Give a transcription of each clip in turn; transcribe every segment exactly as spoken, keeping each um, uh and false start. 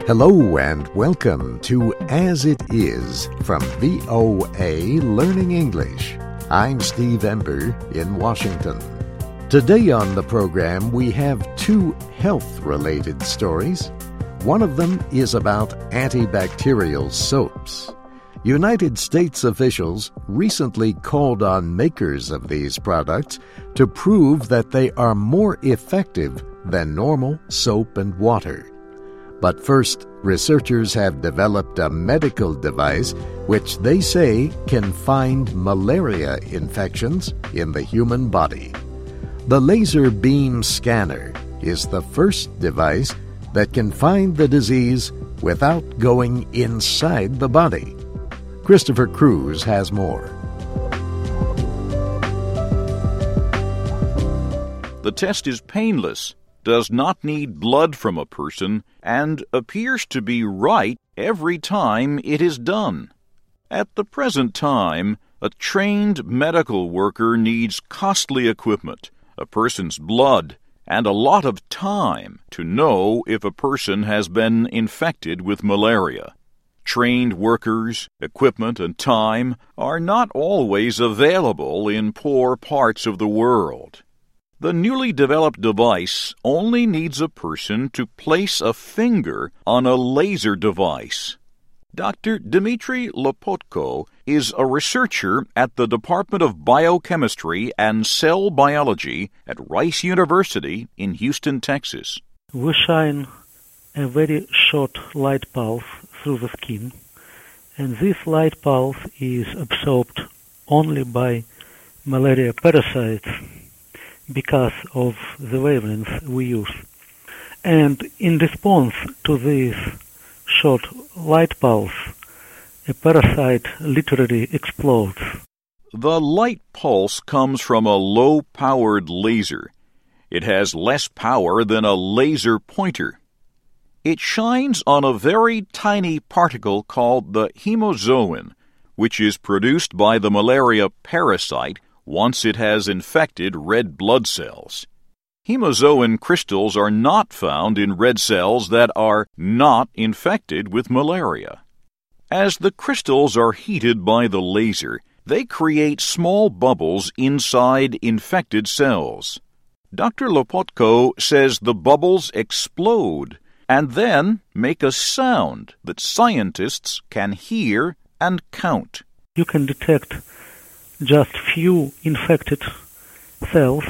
Hello and welcome to As It Is from V O A Learning English. I'm Steve Ember in Washington. Today on the program we have two health-related stories. One of them is about antibacterial soaps. United States officials recently called on makers of these products to prove that they are more effective than normal soap and water. But first, researchers have developed a medical device which they say can find malaria infections in the human body. The laser beam scanner is the first device that can find the disease without going inside the body. Christopher Cruz has more. The test is painless, does not need blood from a person, and appears to be right every time it is done. At the present time, a trained medical worker needs costly equipment, a person's blood, and a lot of time to know if a person has been infected with malaria. Trained workers, equipment, and time are not always available in poor parts of the world. The newly developed device only needs a person to place a finger on a laser device. Doctor Dmitry Lopotko is a researcher at the Department of Biochemistry and Cell Biology at Rice University in Houston, Texas. We shine a very short light pulse through the skin, and this light pulse is absorbed only by malaria parasites because of the wavelength we use. And in response to this short light pulse, a parasite literally explodes. The light pulse comes from a low-powered laser. It has less power than a laser pointer. It shines on a very tiny particle called the hemozoin, which is produced by the malaria parasite once it has infected red blood cells. Hemozoin crystals are not found in red cells that are not infected with malaria. As the crystals are heated by the laser, they create small bubbles inside infected cells. Doctor Lopotko says the bubbles explode and then make a sound that scientists can hear and count. You can detect just few infected cells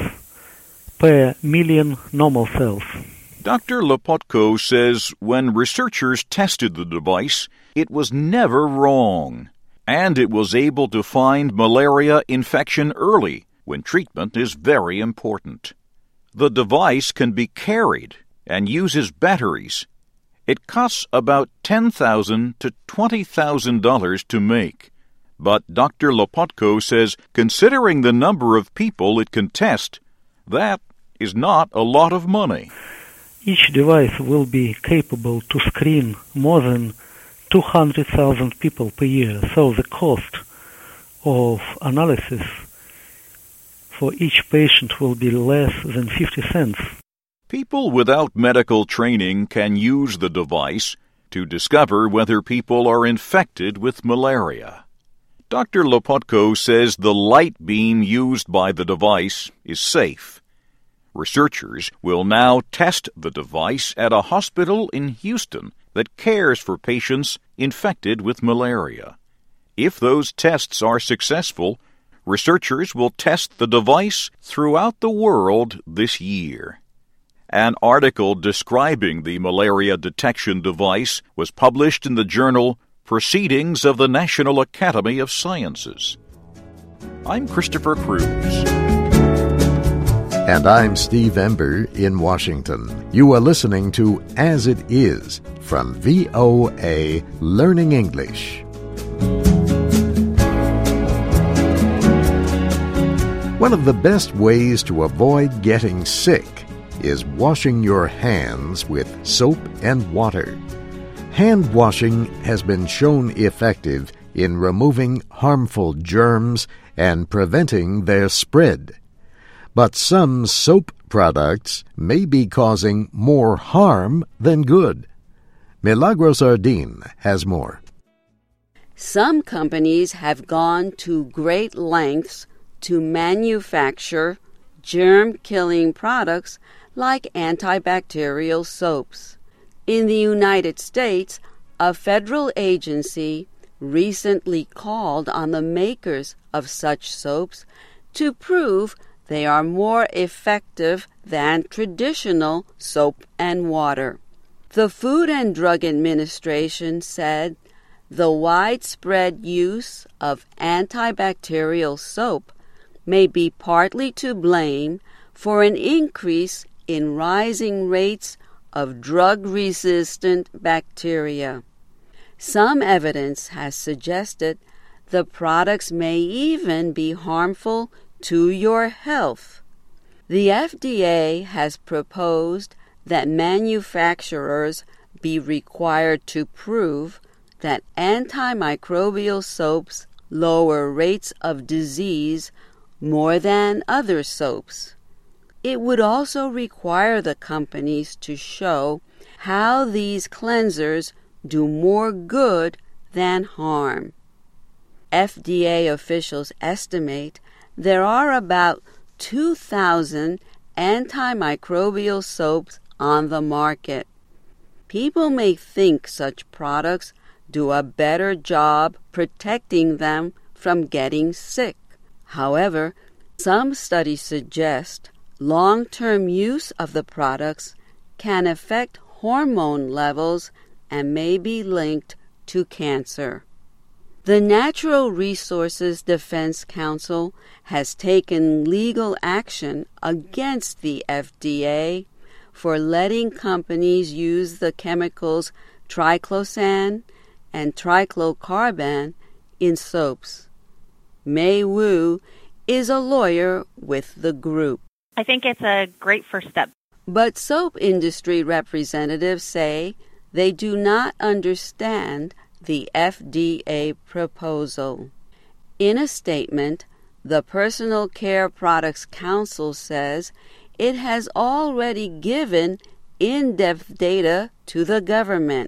per million normal cells. Doctor Lopotko says when researchers tested the device, it was never wrong, and it was able to find malaria infection early when treatment is very important. The device can be carried and uses batteries. It costs about ten thousand dollars to twenty thousand dollars to make. But Doctor Lopotko says considering the number of people it can test, that is not a lot of money. Each device will be capable to screen more than two hundred thousand people per year, so the cost of analysis for each patient will be less than fifty cents. People without medical training can use the device to discover whether people are infected with malaria. Doctor Lopotko says the light beam used by the device is safe. Researchers will now test the device at a hospital in Houston that cares for patients infected with malaria. If those tests are successful, researchers will test the device throughout the world this year. An article describing the malaria detection device was published in the journal Proceedings of the National Academy of Sciences. I'm Christopher Cruz. And I'm Steve Ember in Washington. You are listening to As It Is from V O A Learning English. One of the best ways to avoid getting sick is washing your hands with soap and water. Hand washing has been shown effective in removing harmful germs and preventing their spread. But some soap products may be causing more harm than good. Milagros Ardin has more. Some companies have gone to great lengths to manufacture germ-killing products like antibacterial soaps. In the United States, a federal agency recently called on the makers of such soaps to prove they are more effective than traditional soap and water. The Food and Drug Administration said the widespread use of antibacterial soap may be partly to blame for an increase in rising rates of drug-resistant bacteria. Some evidence has suggested the products may even be harmful to your health. The F D A has proposed that manufacturers be required to prove that antimicrobial soaps lower rates of disease more than other soaps. It would also require the companies to show how these cleansers do more good than harm. F D A officials estimate there are about two thousand antimicrobial soaps on the market. People may think such products do a better job protecting them from getting sick. However, some studies suggest long-term use of the products can affect hormone levels and may be linked to cancer. The Natural Resources Defense Council has taken legal action against the F D A for letting companies use the chemicals triclosan and triclocarban in soaps. Mei Wu is a lawyer with the group. I think it's a great first step. But soap industry representatives say they do not understand the F D A proposal. In a statement, the Personal Care Products Council says it has already given in-depth data to the government.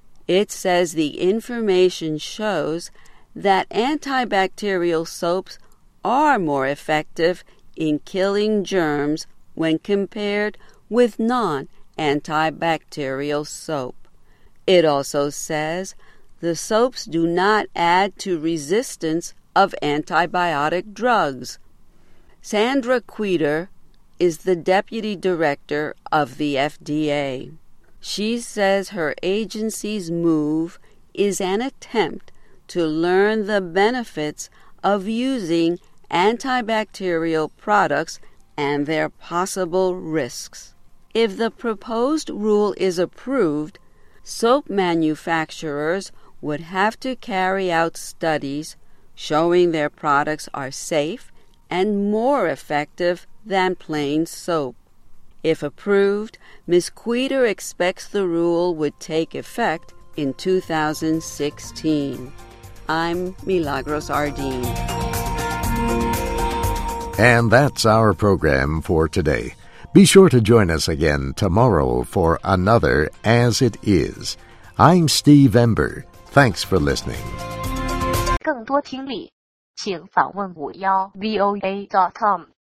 It says the information shows that antibacterial soaps are more effective in killing germs when compared with non-antibacterial soap. It also says the soaps do not add to resistance of antibiotic drugs. Sandra Queter is the deputy director of the F D A. She says her agency's move is an attempt to learn the benefits of using antibacterial products and their possible risks. If the proposed rule is approved, soap manufacturers would have to carry out studies showing their products are safe and more effective than plain soap. If approved, Miz Queter expects the rule would take effect in two thousand sixteen. I'm Milagros Ardin. And that's our program for today. Be sure to join us again tomorrow for another As It Is. I'm Steve Ember. Thanks for listening. 更多听力，请访问五幺 V O A dot com。